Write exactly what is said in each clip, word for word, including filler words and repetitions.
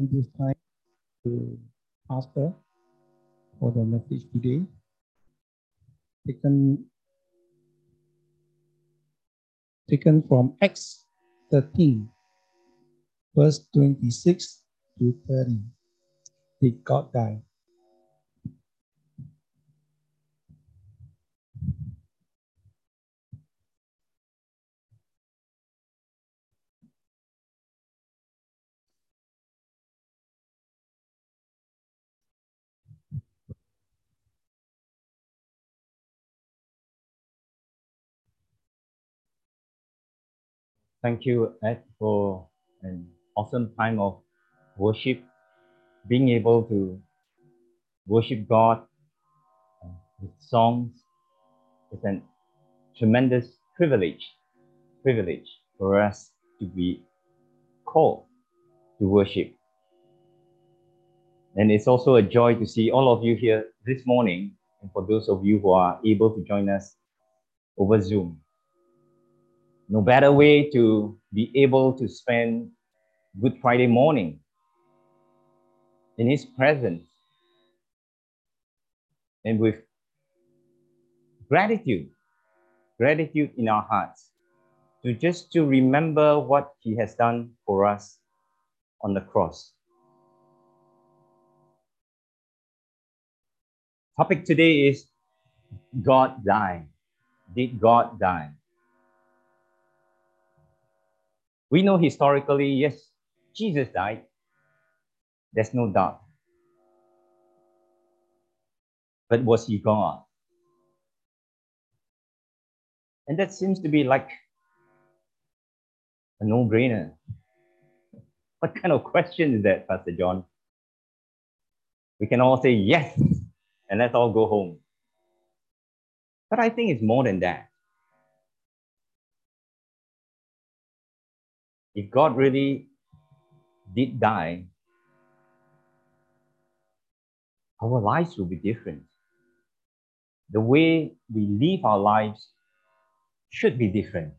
this time to Pastor for the message today. Taken, taken from Acts thirteen, verse twenty-six to thirty. Did God die? Thank you, Ed, for an awesome time of worship. Being able to worship God with songs is a tremendous privilege, privilege for us to be called to worship. And it's also a joy to see all of you here this morning, and for those of you who are able to join us over Zoom. No better way to be able to spend Good Friday morning in His presence and with gratitude, gratitude in our hearts, to just to remember what He has done for us on the cross. Topic today is God died. Did God die? We know historically, yes, Jesus died. There's no doubt. But was He God? And that seems to be like a no-brainer. What kind of question is that, Pastor John? We can all say yes, and let's all go home. But I think it's more than that. If God really did die, our lives will be different. The way we live our lives should be different.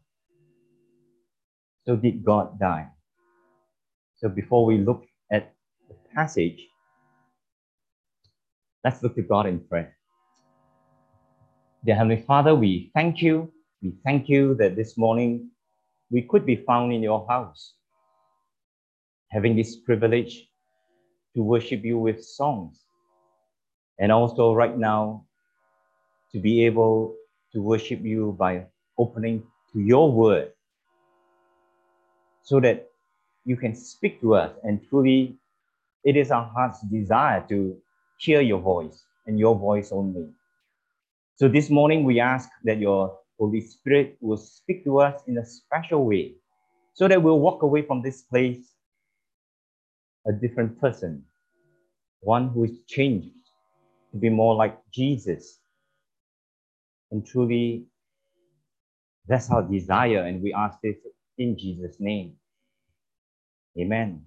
So did God die? So before we look at the passage, let's look to God in prayer. Dear Heavenly Father, we thank you. We thank you that this morning we could be found in your house, having this privilege to worship you with songs, and also right now to be able to worship you by opening to your word, so that you can speak to us, and truly it is our heart's desire to hear your voice and your voice only. So this morning we ask that your Holy Spirit will speak to us in a special way, so that we'll walk away from this place a different person, one who is changed to be more like Jesus. And truly, that's our desire, and we ask this in Jesus' name. Amen.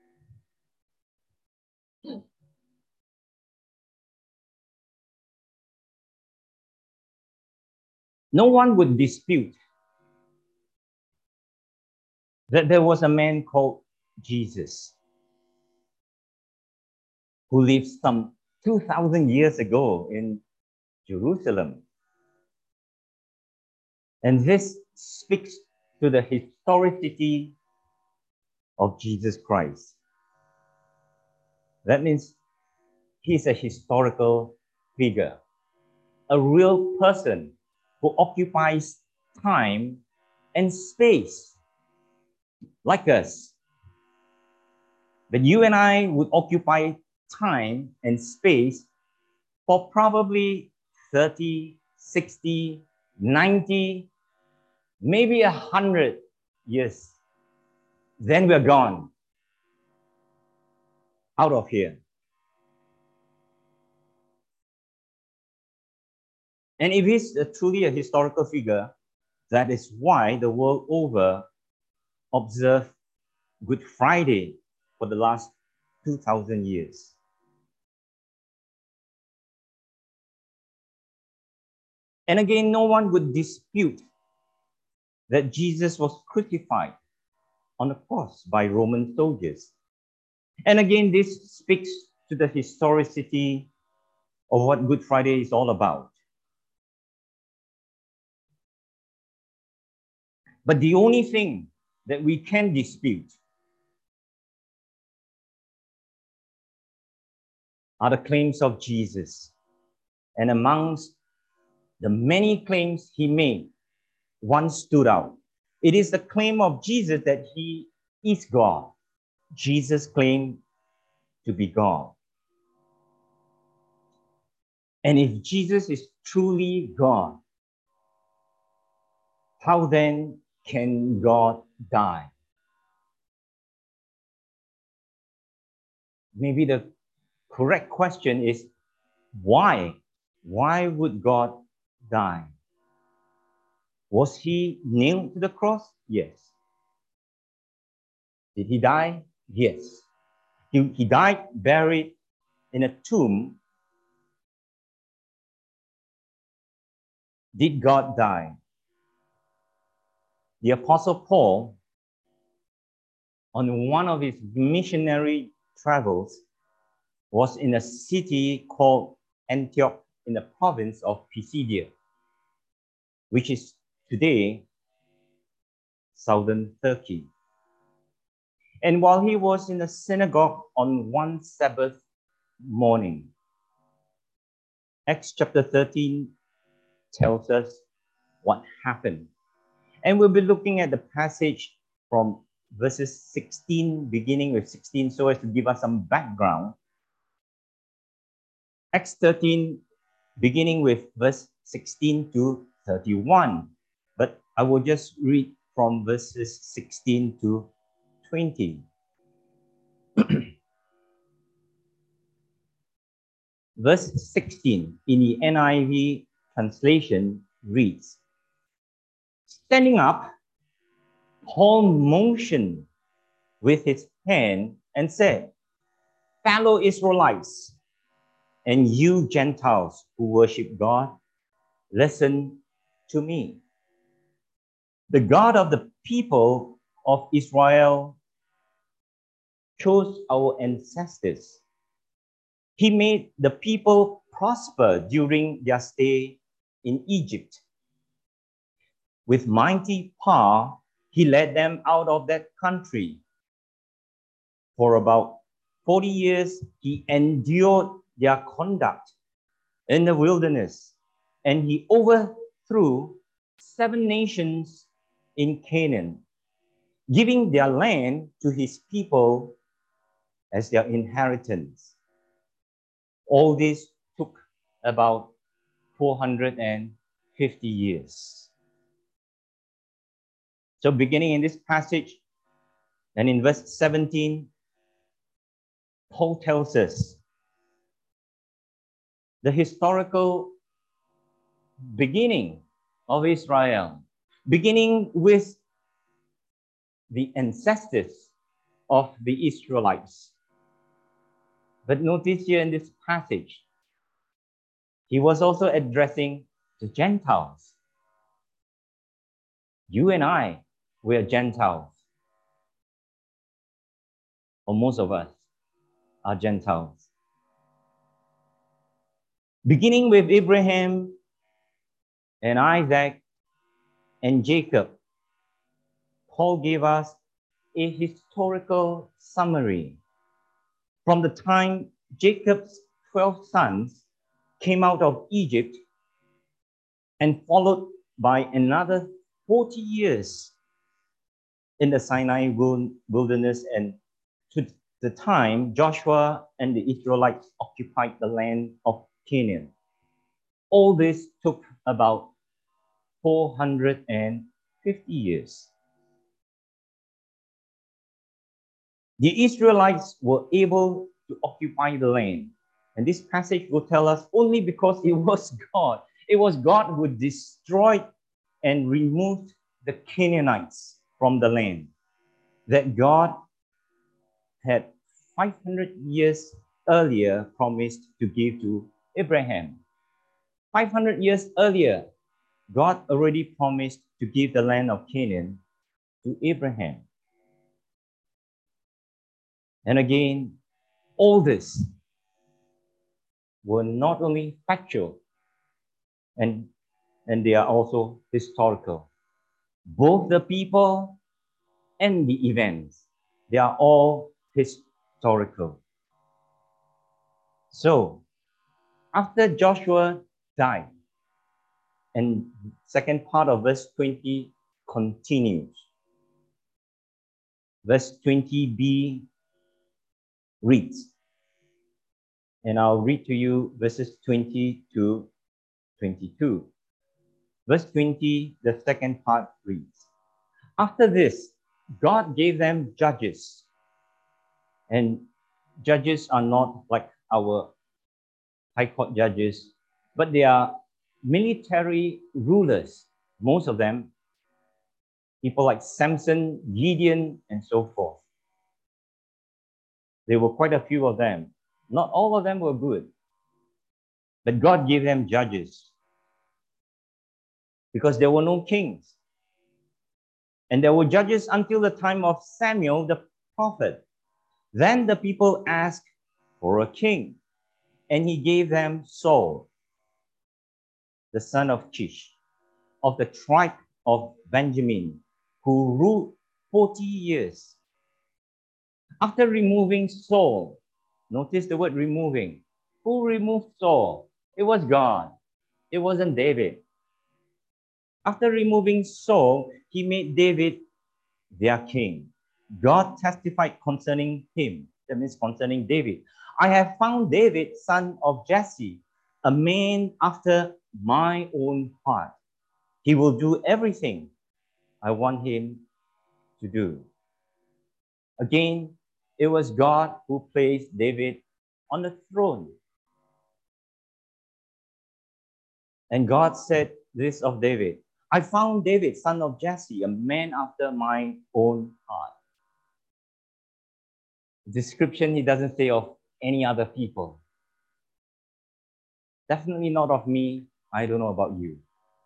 No one would dispute that there was a man called Jesus who lived some two thousand years ago in Jerusalem. And this speaks to the historicity of Jesus Christ. That means he's a historical figure, a real person who occupies time and space like us. But you and I would occupy time and space for probably thirty, sixty, ninety, maybe one hundred years. Then we're gone out of here. And if he's a, truly a historical figure, that is why the world over observe Good Friday for the last two thousand years. And again, no one would dispute that Jesus was crucified on the cross by Roman soldiers. And again, this speaks to the historicity of what Good Friday is all about. But the only thing that we can dispute are the claims of Jesus. And amongst the many claims he made, one stood out. It is the claim of Jesus that he is God. Jesus claimed to be God. And if Jesus is truly God, how then can God die? Maybe the correct question is, why? Why would God die? Was he nailed to the cross? Yes. Did he die? Yes. He, he died buried in a tomb. Did God die? The Apostle Paul, on one of his missionary travels, was in a city called Antioch in the province of Pisidia, which is today southern Turkey. And while he was in the synagogue on one Sabbath morning, Acts chapter thirteen tells us what happened. And we'll be looking at the passage from verses sixteen, beginning with sixteen, so as to give us some background. Acts thirteen, beginning with verse sixteen to thirty-one. But I will just read from verses sixteen to twenty. Verse sixteen in the N I V translation reads, "Standing up, Paul motioned with his hand and said, 'Fellow Israelites, and you Gentiles who worship God, listen to me. The God of the people of Israel chose our ancestors. He made the people prosper during their stay in Egypt. With mighty power, he led them out of that country. For about forty years, he endured their conduct in the wilderness, and he overthrew seven nations in Canaan, giving their land to his people as their inheritance. All this took about four hundred fifty years." So beginning in this passage, and in verse seventeen, Paul tells us the historical beginning of Israel, beginning with the ancestors of the Israelites. But notice here in this passage, he was also addressing the Gentiles. You and I, we are Gentiles. Or most of us are Gentiles. Beginning with Abraham and Isaac and Jacob, Paul gave us a historical summary from the time Jacob's twelve sons came out of Egypt, and followed by another forty years in the Sinai wilderness, and to the time Joshua and the Israelites occupied the land of Canaan. All this took about four hundred fifty years. The Israelites were able to occupy the land. And this passage will tell us only because it was God. It was God who destroyed and removed the Canaanites from the land, that God had five hundred years earlier promised to give to Abraham. five hundred years earlier, God already promised to give the land of Canaan to Abraham. And again, all this were not only factual, and, and they are also historical. Both the people and the events, they are all historical. So, after Joshua died, and second part of verse twenty continues. Verse twenty b reads, and I'll read to you verses twenty to twenty-two. Verse twenty, the second part reads, after this, God gave them judges. And judges are not like our high court judges, but they are military rulers, most of them, people like Samson, Gideon, and so forth. There were quite a few of them. Not all of them were good, but God gave them judges because there were no kings. And there were judges until the time of Samuel the prophet. Then the people asked for a king, and he gave them Saul, the son of Kish, of the tribe of Benjamin, who ruled forty years. After removing Saul, notice the word removing. Who removed Saul? It was God. It wasn't David. After removing Saul, he made David their king. God testified concerning him, that means concerning David. I have found David, son of Jesse, a man after my own heart. He will do everything I want him to do. Again, it was God who placed David on the throne. And God said this of David, I found David, son of Jesse, a man after my own heart. Description he doesn't say of any other people. Definitely not of me. I don't know about you.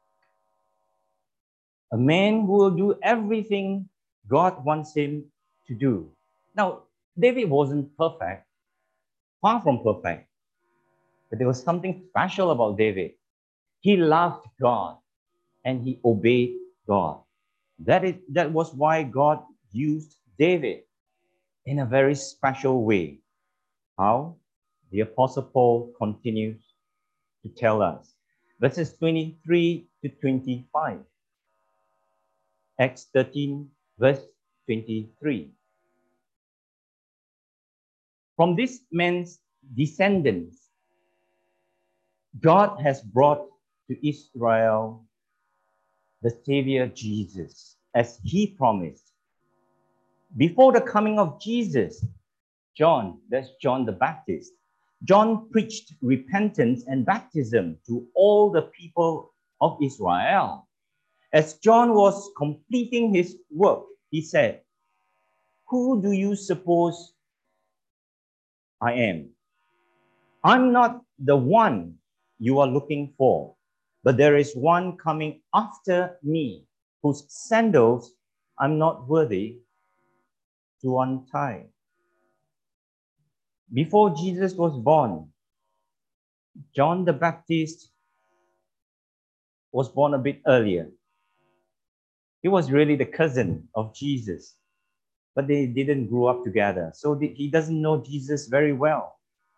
A man who will do everything God wants him to do. Now, David wasn't perfect, far from perfect, but there was something special about David. He loved God and he obeyed God. That is, that was why God used David in a very special way. How? The Apostle Paul continues to tell us. Verses twenty-three to twenty-five. Acts thirteen, verse twenty-three. From this man's descendants, God has brought to Israel the Savior Jesus, as he promised. Before the coming of Jesus, John, that's John the Baptist, John preached repentance and baptism to all the people of Israel. As John was completing his work, he said, who do you suppose I am? I'm not the one you are looking for, but there is one coming after me, whose sandals I'm not worthy to untie. Before Jesus was born, John the Baptist was born a bit earlier. He was really the cousin of Jesus, but they didn't grow up together. So he doesn't know Jesus very well.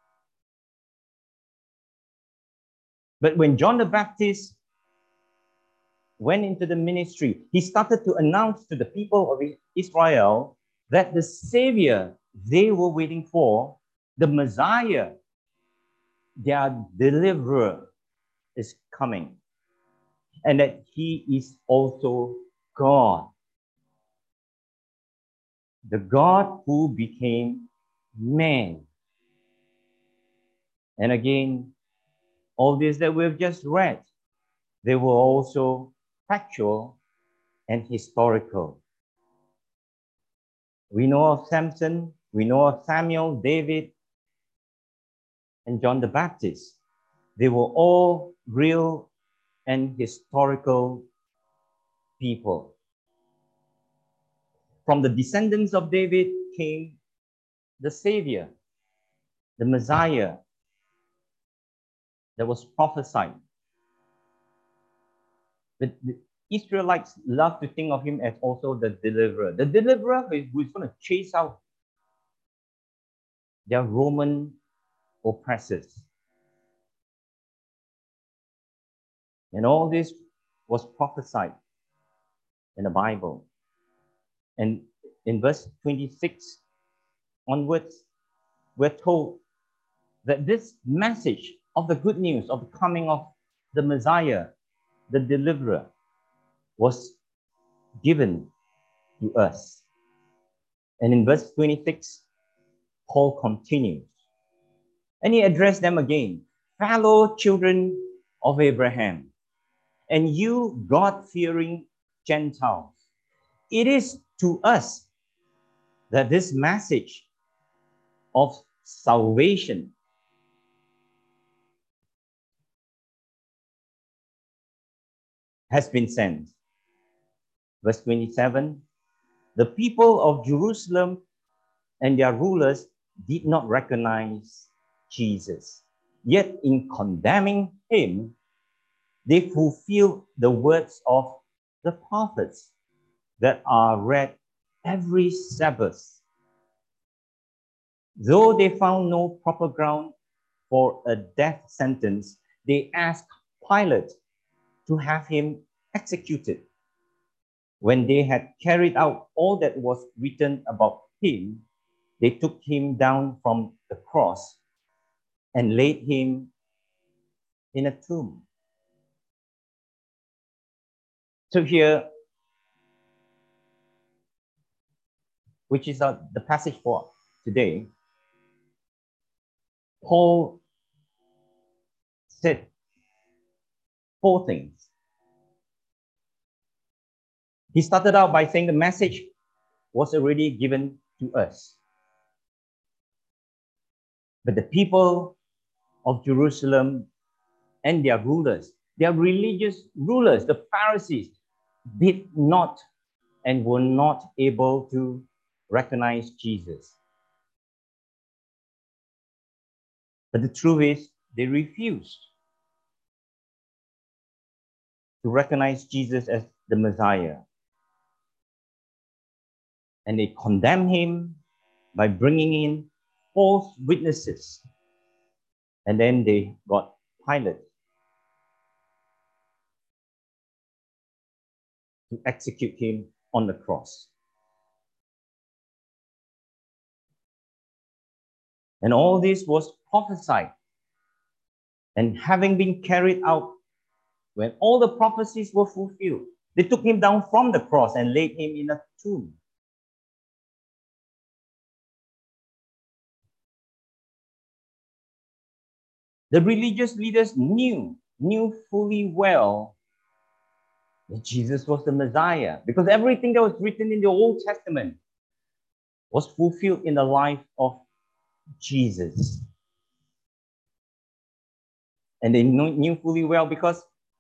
But when John the Baptist went into the ministry, he started to announce to the people of Israel that the Savior they were waiting for, the Messiah, their deliverer, is coming. And that he is also God. The God who became man. And again, all this that we've just read, they were also factual and historical. We know of Samson, we know of Samuel, David, and John the Baptist. They were all real and historical people. From the descendants of David came the Savior. the Messiah that was prophesied. The, the Israelites love to think of him as also the deliverer. The deliverer who is going to chase out their Roman oppressors. And all this was prophesied in the Bible. And in verse twenty-six onwards, we're told that this message of the good news of the coming of the Messiah, the deliverer, was given to us. And in verse twenty-six, Paul continues. And he addressed them again, fellow children of Abraham, and you God-fearing Gentiles. It is to us that this message of salvation has been sent. Verse twenty-seven, the people of Jerusalem and their rulers did not recognize Jesus. Yet in condemning him, they fulfill the words of the prophets that are read every Sabbath. Though they found no proper ground for a death sentence, they asked Pilate to have him executed. When they had carried out all that was written about him, they took him down from the cross and laid him in a tomb. So here, which is uh, the passage for today, Paul said four things. He started out by saying the message was already given to us. But the people of Jerusalem and their rulers, their religious rulers, the Pharisees, did not and were not able to recognize Jesus. But the truth is, they refused to recognize Jesus as the Messiah. And they condemned him by bringing in false witnesses. And then they got Pilate to execute him on the cross. And all this was prophesied. And having been carried out, when all the prophecies were fulfilled, they took him down from the cross and laid him in a tomb. The religious leaders knew, knew fully well that Jesus was the Messiah, because everything that was written in the Old Testament was fulfilled in the life of Jesus. And they knew fully well because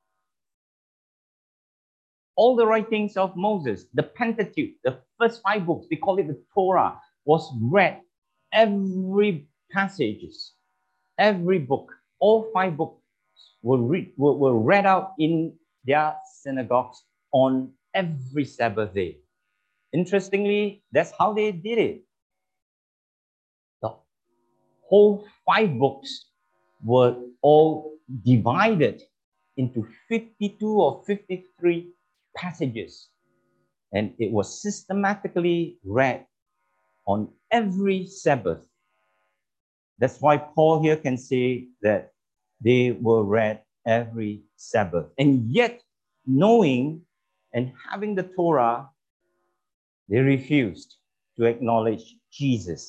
all the writings of Moses, the Pentateuch, the first five books, we call it the Torah, was read. Every passage, every book, all five books were, read, were, were read out in their synagogues on every Sabbath day. Interestingly, that's how they did it. The whole five books were all divided into fifty-two or fifty-three passages, and it was systematically read on every Sabbath. That's why Paul here can say that they were read every Sabbath. And yet, knowing and having the Torah, they refused to acknowledge Jesus.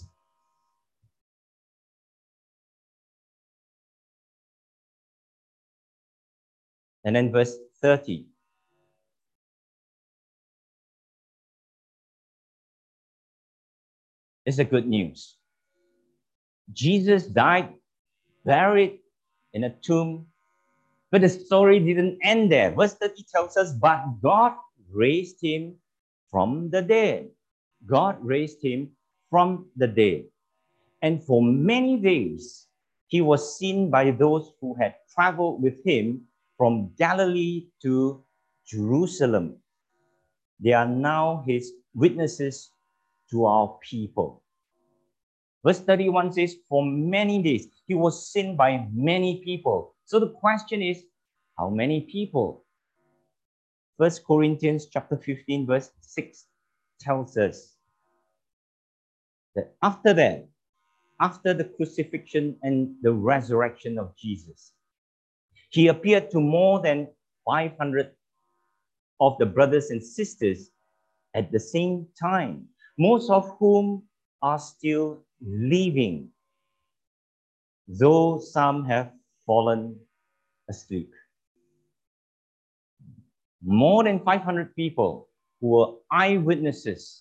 And then verse thirty. Is the good news. Jesus died, buried in a tomb, but the story didn't end there. Verse thirty tells us, but God raised him from the dead. God raised him from the dead. And for many days, he was seen by those who had traveled with him from Galilee to Jerusalem. They are now his witnesses to our people. Verse thirty-one says, for many days, he was seen by many people. So the question is, how many people? First Corinthians chapter fifteen, verse six tells us that after that, after the crucifixion and the resurrection of Jesus, he appeared to more than five hundred of the brothers and sisters at the same time, most of whom are still living, though some have fallen asleep. More than five hundred people who were eyewitnesses.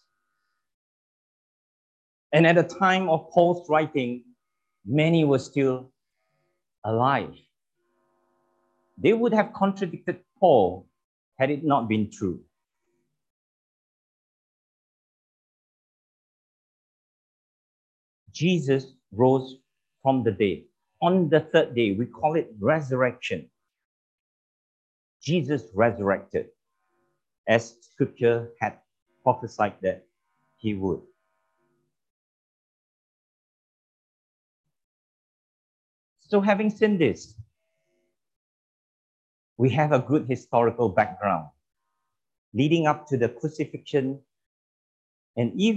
And at the time of Paul's writing, many were still alive. They would have contradicted Paul had it not been true. Jesus rose from the dead. On the third day, we call it resurrection. Jesus resurrected, as Scripture had prophesied that he would. So having seen this, we have a good historical background leading up to the crucifixion. And if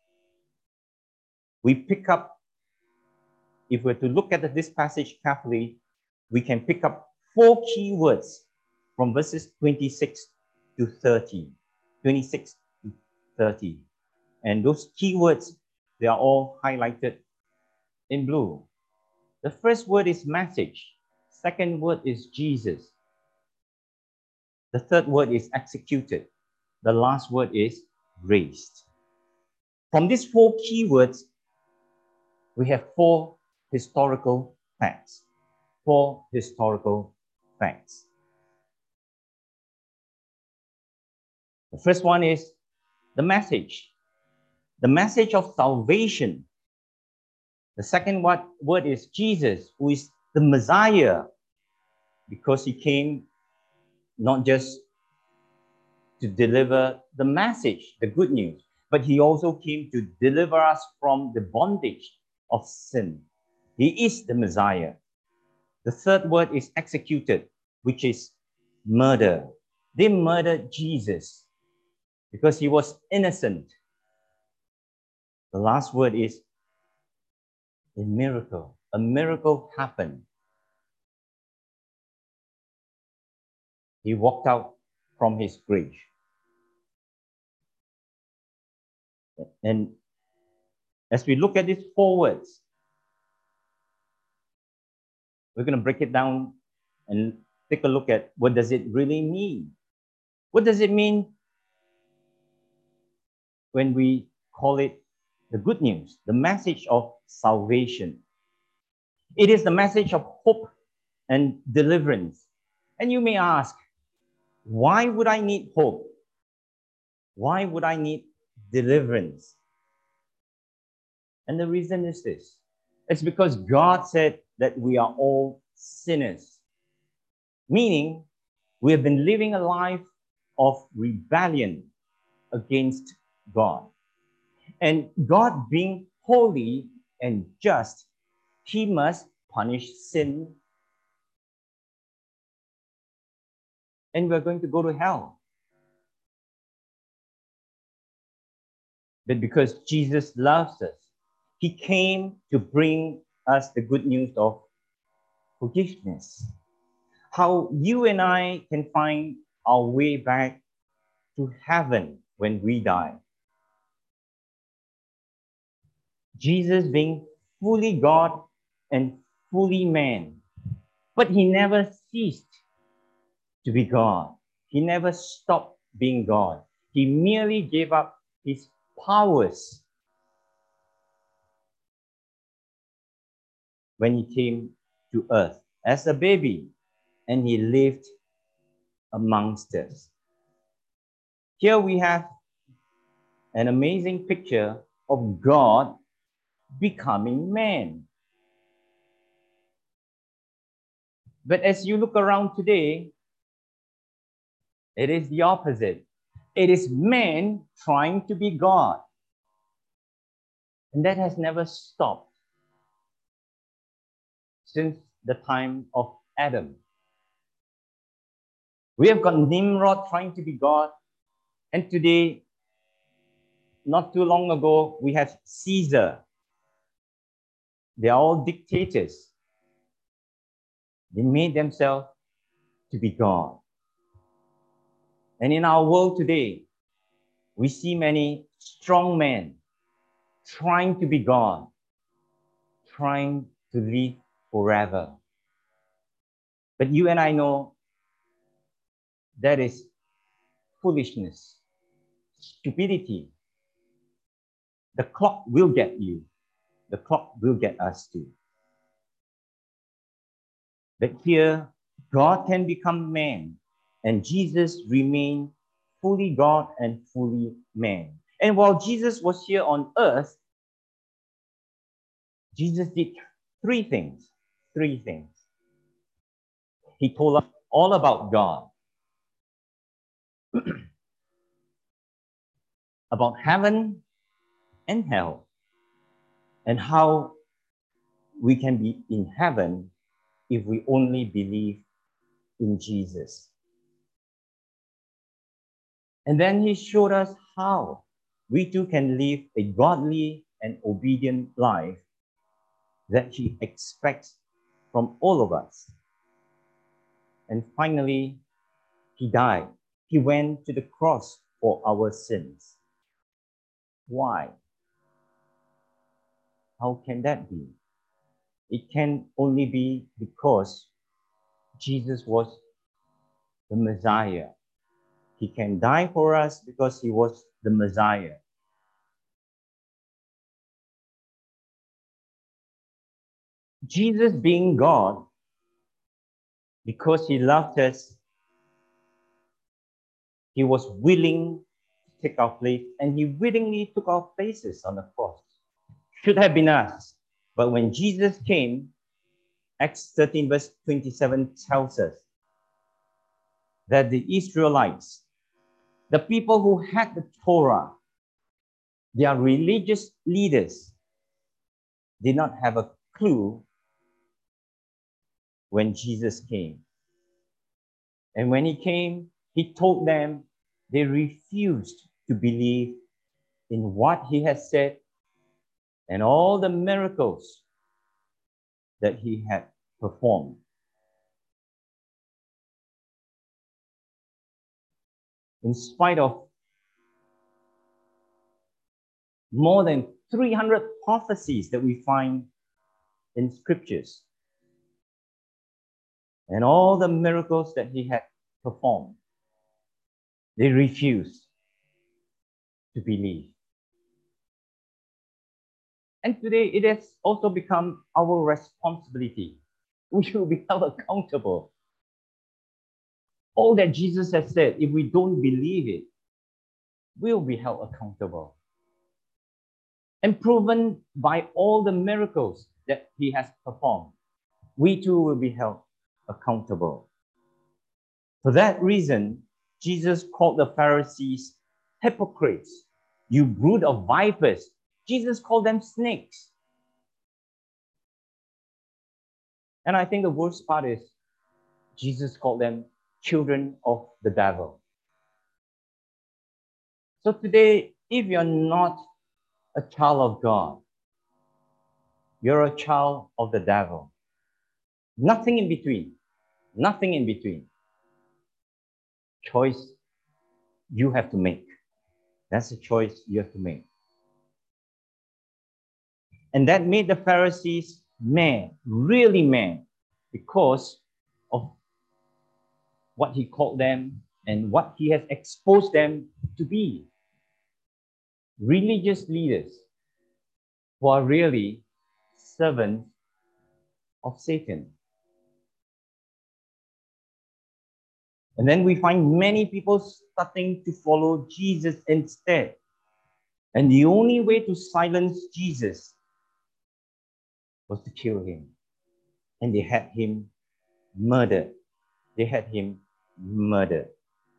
we pick up, if we're to look at this passage carefully, we can pick up four key words from verses twenty-six to thirty. twenty-six to thirty. And those key words, they are all highlighted in blue. The first word is message. Second word is Jesus. The third word is executed. The last word is raised. From these four key words, we have four historical facts. Four historical facts. The first one is the message. The message of salvation. The second word is Jesus, who is the Messiah, because he came not just to deliver the message, the good news, but he also came to deliver us from the bondage of sin. He is the Messiah. The third word is executed, which is murder. They murdered Jesus because he was innocent. The last word is a miracle. A miracle happened. He walked out from his grave. And as we look at these four words, we're going to break it down and take a look at what does it really mean. What does it mean when we call it the good news, the message of salvation? It is the message of hope and deliverance. And you may ask, why would I need hope? Why would I need deliverance? And the reason is this. It's because God said that we are all sinners. Meaning, we have been living a life of rebellion against God. And God being holy and just, he must punish sin. And we're going to go to hell. But because Jesus loves us, he came to bring us the good news of forgiveness. How you and I can find our way back to heaven when we die. Jesus being fully God and fully man. But he never ceased to be God. He never stopped being God. He merely gave up his powers when he came to earth as a baby and he lived amongst us. Here we have an amazing picture of God becoming man. But as you look around today, it is the opposite. It is man trying to be God. And that has never stopped since the time of Adam. We have got Nimrod trying to be God. And today, not too long ago, we have Caesar. They are all dictators. They made themselves to be God. And in our world today, we see many strong men trying to be God, trying to live forever. But you and I know that is foolishness, stupidity. The clock will get you. The clock will get us too. But here, God can become man, and Jesus remained fully God and fully man. And while Jesus was here on earth, Jesus did three things. Three things. He told us all about God, about heaven and hell, and how we can be in heaven if we only believe in Jesus. And then he showed us how we too can live a godly and obedient life that he expects from all of us. And finally, he died. He went to the cross for our sins. Why? How can that be? It can only be because Jesus was the Messiah. He can die for us because he was the Messiah. Jesus being God, because he loved us, he was willing to take our place, and he willingly took our places on the cross. Should have been us. But when Jesus came, Acts thirteen verse twenty-seven tells us that the Israelites, the people who had the Torah, their religious leaders, did not have a clue when Jesus came. And when he came, he told them they refused to believe in what he had said and all the miracles that he had performed. In spite of more than three hundred prophecies that we find in scriptures, and all the miracles that he had performed, they refused to believe. And today it has also become our responsibility. We will be held accountable. All that Jesus has said, if we don't believe it, we'll be held accountable. And proven by all the miracles that he has performed, we too will be held accountable. For that reason, Jesus called the Pharisees hypocrites. You brood of vipers. Jesus called them snakes. And I think the worst part is Jesus called them children of the devil. So today, if you're not a child of God, you're a child of the devil. Nothing in between. Nothing in between. Choice you have to make. That's the choice you have to make. And that made the Pharisees mad, really mad, because of what he called them and what he has exposed them to be. Religious leaders who are really servants of Satan. And then we find many people starting to follow Jesus instead. And the only way to silence Jesus was to kill him. And they had him murdered. They had him murdered.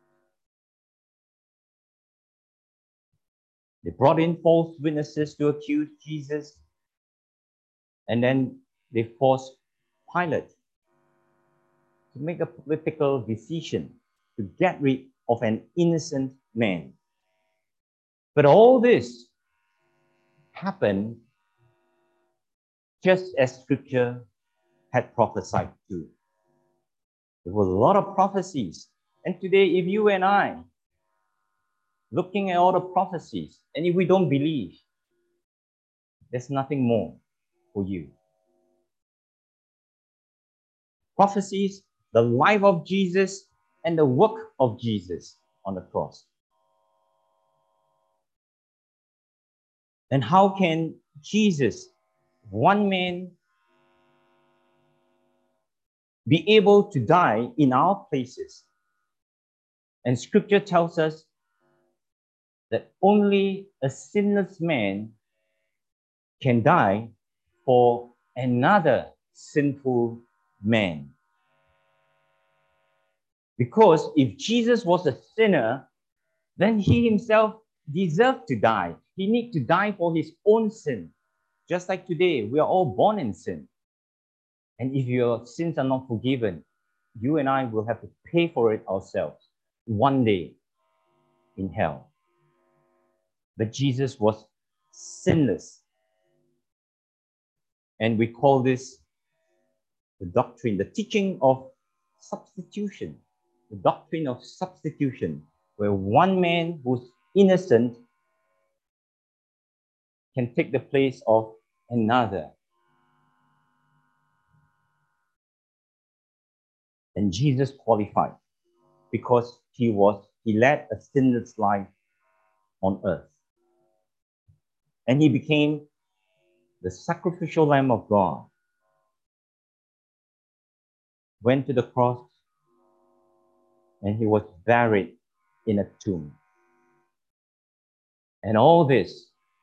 They brought in false witnesses to accuse Jesus. And then they forced Pilate to make a political decision to get rid of an innocent man. But all this happened just as Scripture had prophesied to. There were a lot of prophecies. And today, if you and I, looking at all the prophecies, and if we don't believe, there's nothing more for you. Prophecies, the life of Jesus, and the work of Jesus on the cross. And how can Jesus, one man, be able to die in our places? And Scripture tells us that only a sinless man can die for another sinful man. Because if Jesus was a sinner, then he himself deserved to die. He needs to die for his own sin. Just like today, we are all born in sin. And if your sins are not forgiven, you and I will have to pay for it ourselves one day in hell. But Jesus was sinless. And we call this the doctrine, the teaching of substitution. The doctrine of substitution, where one man who's innocent can take the place of another. And Jesus qualified because he was, he led a sinless life on earth. And he became the sacrificial Lamb of God, went to the cross, and he was buried in a tomb. And all this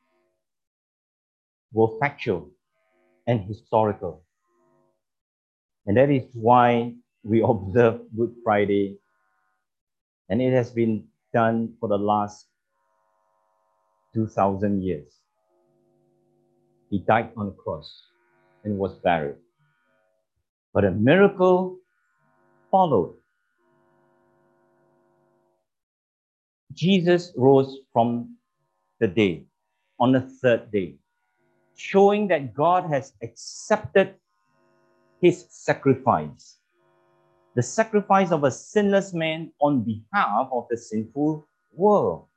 were factual and historical. And that is why we observe Good Friday. And it has been done for the last two thousand years. He died on the cross and was buried. But a miracle followed. Jesus rose from the dead on the third day, showing that God has accepted his sacrifice, the sacrifice of a sinless man on behalf of the sinful world.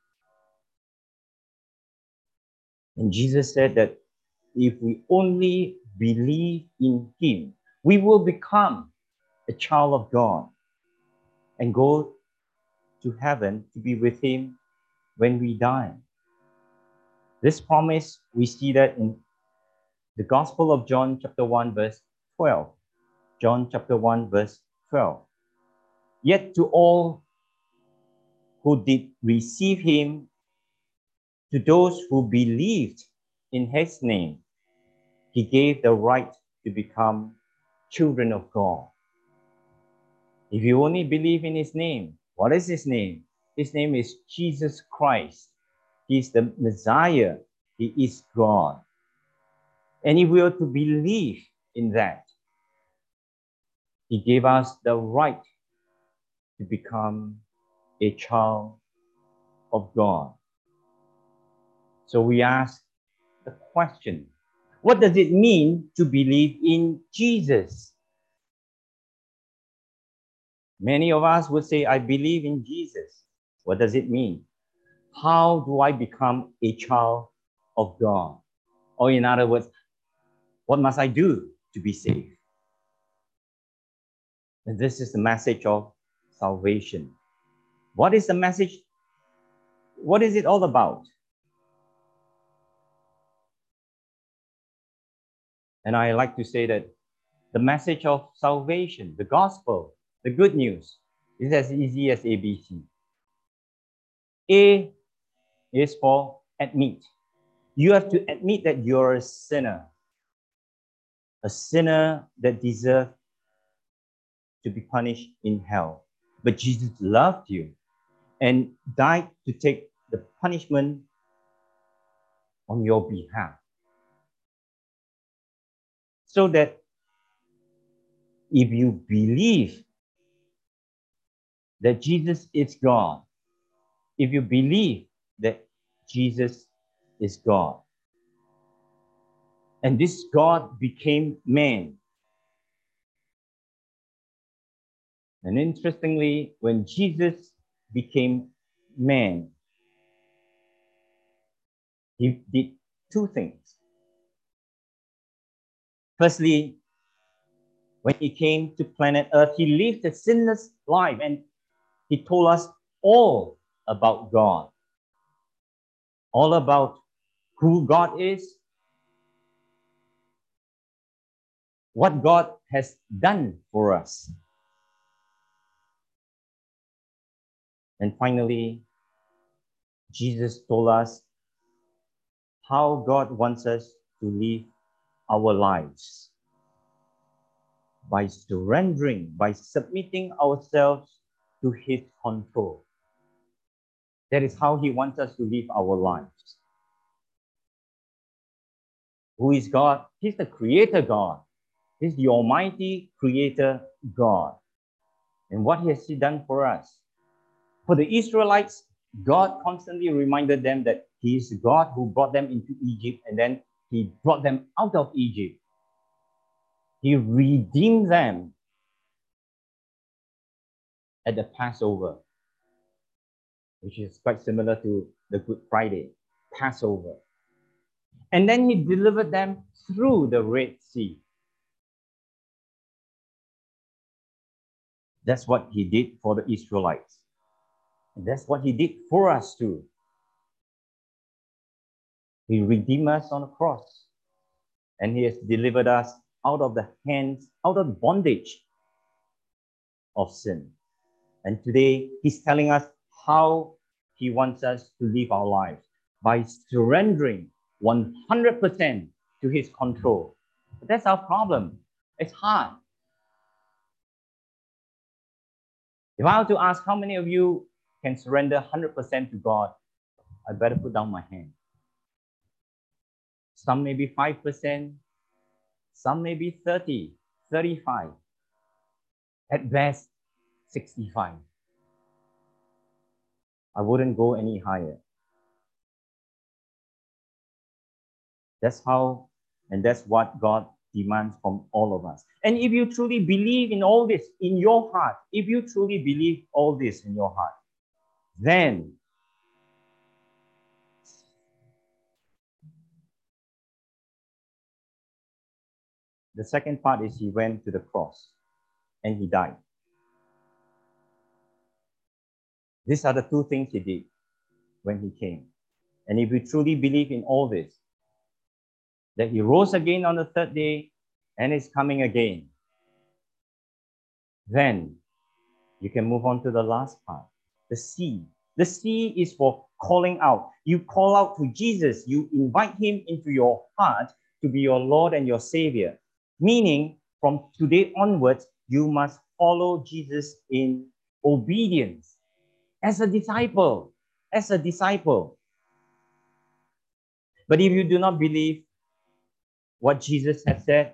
And Jesus said that if we only believe in him, we will become a child of God and go to heaven to be with him when we die. This promise, we see that in the Gospel of John chapter one, verse twelve. John chapter one, verse twelve. Yet to all who did receive him, to those who believed in his name, he gave the right to become children of God. If you only believe in his name, what is his name? His name is Jesus Christ. He is the Messiah. He is God. And if we are to believe in that, he gave us the right to become a child of God. So we ask the question, what does it mean to believe in Jesus? Many of us would say, I believe in Jesus. What does it mean? How do I become a child of God? Or in other words, what must I do to be saved? And this is the message of salvation. What is the message? What is it all about? And I like to say that the message of salvation, the gospel, the good news, is as easy as A B C. A is for admit. You have to admit that you're a sinner. a sinner that deserved to be punished in hell. But Jesus loved you and died to take the punishment on your behalf. So that if you believe that Jesus is God, if you believe that Jesus is God, and this God became man. And interestingly, when Jesus became man, he did two things. Firstly, when he came to planet Earth, he lived a sinless life and he told us all about God, all about who God is, what God has done for us. And finally, Jesus told us how God wants us to live our lives by surrendering, by submitting ourselves to his control. That is how he wants us to live our lives. Who is God? He's the creator God. He's the almighty creator God. And what has he done for us? For the Israelites, God constantly reminded them that he is God who brought them into Egypt, and then he brought them out of Egypt. He redeemed them at the Passover, which is quite similar to the Good Friday, Passover. And then he delivered them through the Red Sea. That's what he did for the Israelites. And that's what he did for us too. He redeemed us on the cross. And he has delivered us out of the hands, out of the bondage of sin. And today he's telling us how he wants us to live our lives by surrendering one hundred percent to his control. But that's our problem. It's hard. If I were to ask how many of you can surrender one hundred percent to God, I better put down my hand. Some may be five percent, some may be thirty, thirty-five, at best sixty-five. I wouldn't go any higher. That's how, and that's what God demands from all of us. And if you truly believe in all this in your heart, if you truly believe all this in your heart, then the second part is he went to the cross and he died. These are the two things he did when he came. And if you truly believe in all this, that he rose again on the third day and is coming again, then you can move on to the last part, the C. The C is for calling out. You call out to Jesus. You invite him into your heart to be your Lord and your Savior. Meaning, from today onwards, you must follow Jesus in obedience. As a disciple, as a disciple. But if you do not believe what Jesus has said,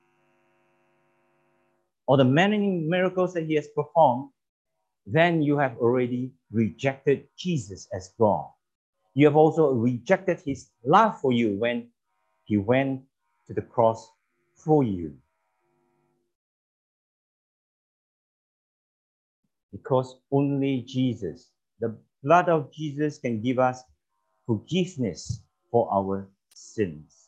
or the many miracles that he has performed, then you have already rejected Jesus as God. You have also rejected his love for you when he went to the cross for you. Because only Jesus, the blood of Jesus, can give us forgiveness for our sins.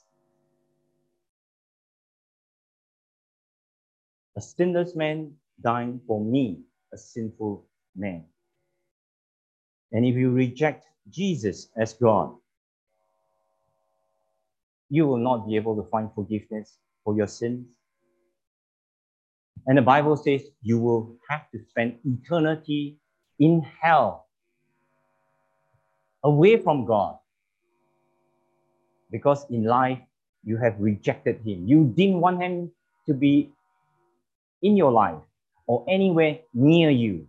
A sinless man dying for me, a sinful man. And if you reject Jesus as God, you will not be able to find forgiveness for your sins. And the Bible says you will have to spend eternity in hell, away from God. Because in life, You have rejected him. You didn't want him to be in your life or anywhere near you.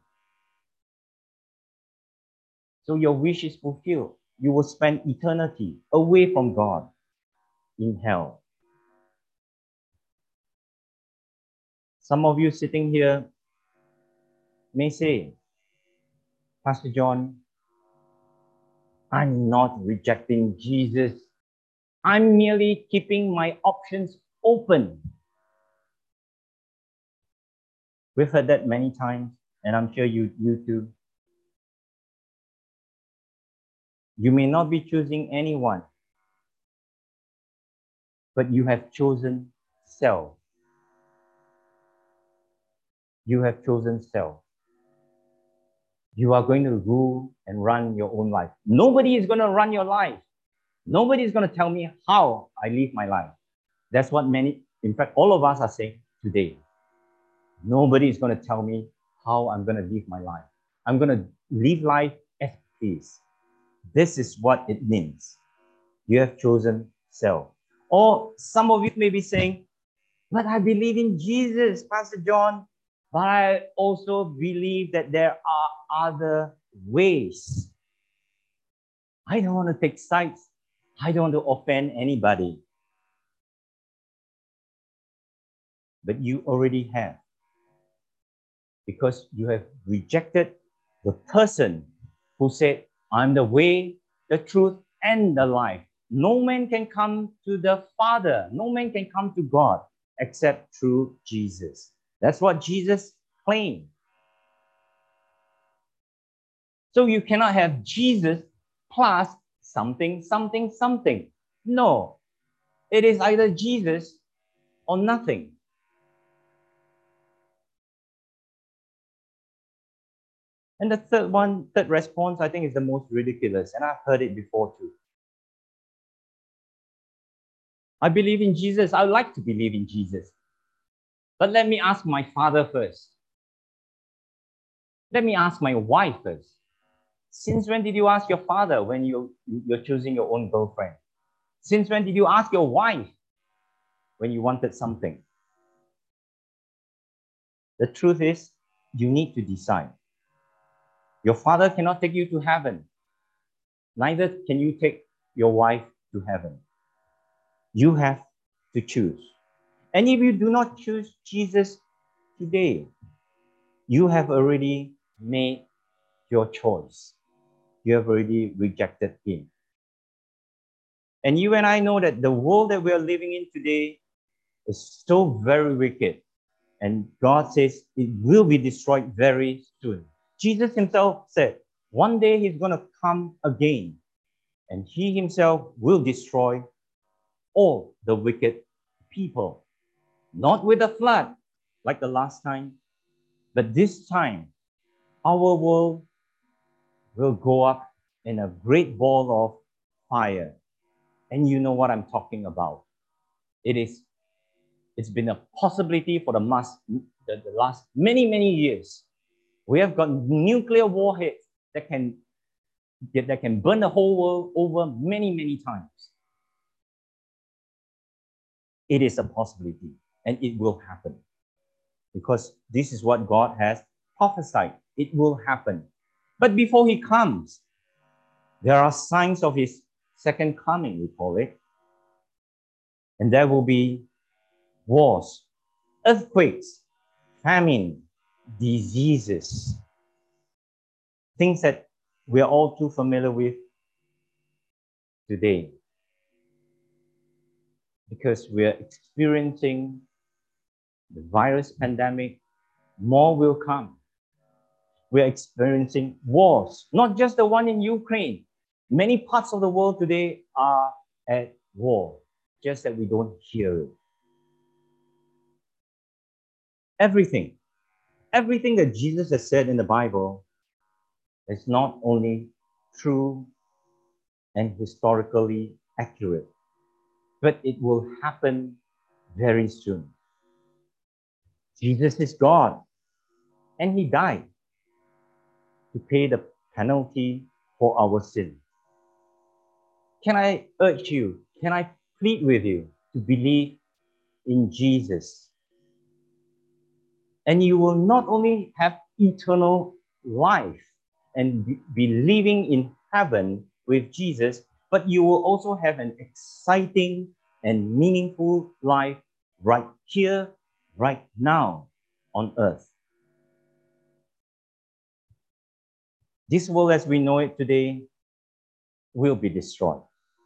So your wish is fulfilled. You will spend eternity away from God in hell. Some of you sitting here may say, Pastor John, I'm not rejecting Jesus. I'm merely keeping my options open. We've heard that many times, and I'm sure you, you too. You may not be choosing anyone, but you have chosen self. You have chosen self. You are going to rule and run your own life. Nobody is going to run your life. Nobody is going to tell me how I live my life. That's what many, in fact, all of us are saying today. Nobody is going to tell me how I'm going to live my life. I'm going to live life as it is. This is what it means. You have chosen self. Or some of you may be saying, but I believe in Jesus, Pastor John. But I also believe that there are other ways. I don't want to take sides. I don't want to offend anybody. But you already have. Because you have rejected the person who said, I'm the way, the truth, and the life. No man can come to the Father. No man can come to God except through Jesus. That's what Jesus claimed. So you cannot have Jesus plus something, something, something. No. It is either Jesus or nothing. And the third one, third response, I think is the most ridiculous. And I've heard it before too. I believe in Jesus. I would like to believe in Jesus. But let me ask my father first. Let me ask my wife first. Since when did you ask your father when you, you're choosing your own girlfriend? Since when did you ask your wife when you wanted something? The truth is, you need to decide. Your father cannot take you to heaven. Neither can you take your wife to heaven. You have to choose. And if you do not choose Jesus today, you have already made your choice. You have already rejected him. And you and I know that the world that we are living in today is so very wicked. And God says it will be destroyed very soon. Jesus himself said, one day he's going to come again. And he himself will destroy all the wicked people. Not with a flood like the last time, but this time our world will go up in a great ball of fire. And you know what I'm talking about. It is, it's been a possibility for the, mass, the, the last many, many years. We have got nuclear warheads that can, that can burn the whole world over many, many times. It is a possibility, and it will happen. Because this is what God has prophesied. It will happen. But before he comes, there are signs of his second coming, we call it. And there will be wars, earthquakes, famine, diseases, things that we are all too familiar with today. Because we are experiencing the virus pandemic, more will come. We are experiencing wars, not just the one in Ukraine. Many parts of the world today are at war, just that we don't hear it. Everything, everything that Jesus has said in the Bible is not only true and historically accurate, but it will happen very soon. Jesus is God, and he died to pay the penalty for our sin. Can I urge you, can I plead with you to believe in Jesus. And you will not only have eternal life and be living in heaven with Jesus, but you will also have an exciting and meaningful life right here, right now on earth. This world as we know it today will be destroyed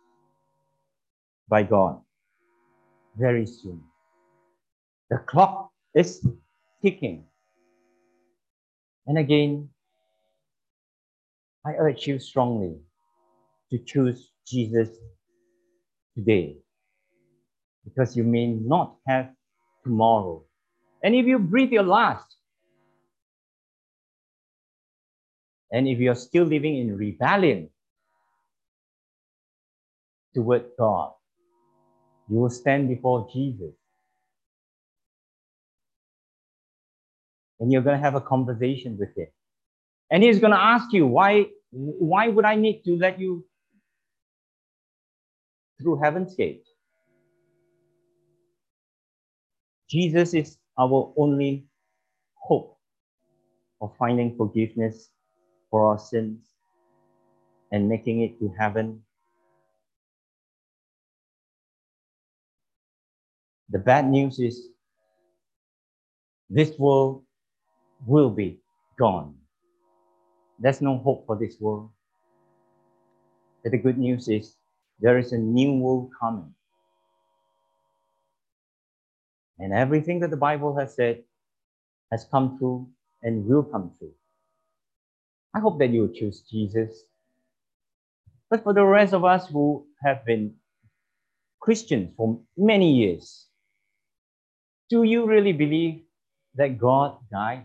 by God very soon. The clock is ticking. And again, I urge you strongly to choose Jesus today, because you may not have tomorrow. And if you breathe your last, and if you're still living in rebellion toward God, you will stand before Jesus. And you're going to have a conversation with him. And he's going to ask you, why, why would I need to let you through heaven's gate? Jesus is our only hope of finding forgiveness for our sins and making it to heaven. The bad news is this world will be gone. There's no hope for this world. But the good news is there is a new world coming. And everything that the Bible has said has come true and will come true. I hope that you will choose Jesus. But for the rest of us who have been Christians for many years, do you really believe that God died?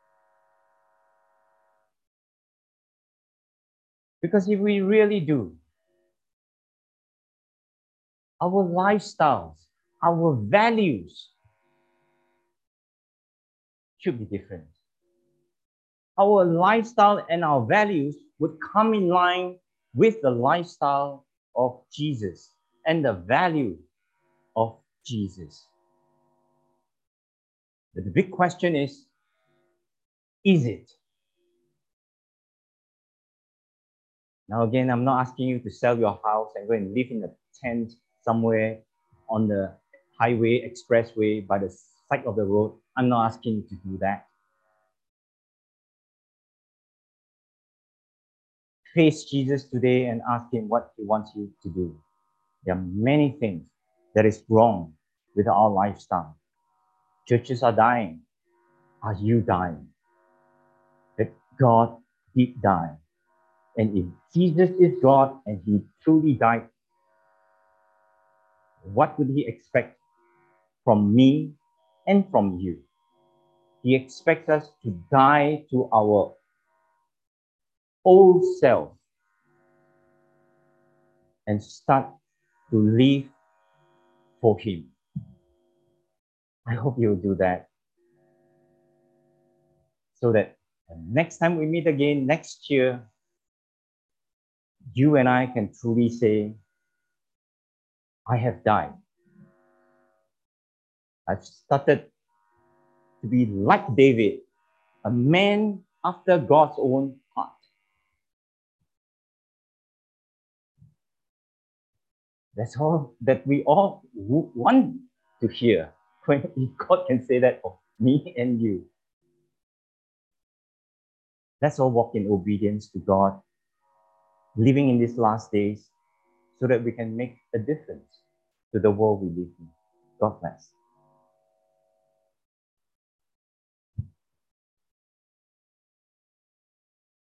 Because if we really do, our lifestyles, our values should be different. Our lifestyle and our values would come in line with the lifestyle of Jesus and the value of Jesus. But the big question is, is it? Now again, I'm not asking you to sell your house and go and live in a tent somewhere on the highway, expressway, by the side of the road. I'm not asking you to do that. Face Jesus today and ask him what he wants you to do. There are many things that is wrong with our lifestyle. Churches are dying. Are you dying? That God did die. And if Jesus is God and he truly died, what would he expect from me and from you? He expects us to die to our old self and start to live for him. I hope you'll do that, so that next time we meet again next year, you and I can truly say, I have died. I've started to be like David, a man after God's own heart. That's all that we all want to hear when God can say that of me and you. Let's all walk in obedience to God, living in these last days, so that we can make a difference to the world we live in. God bless.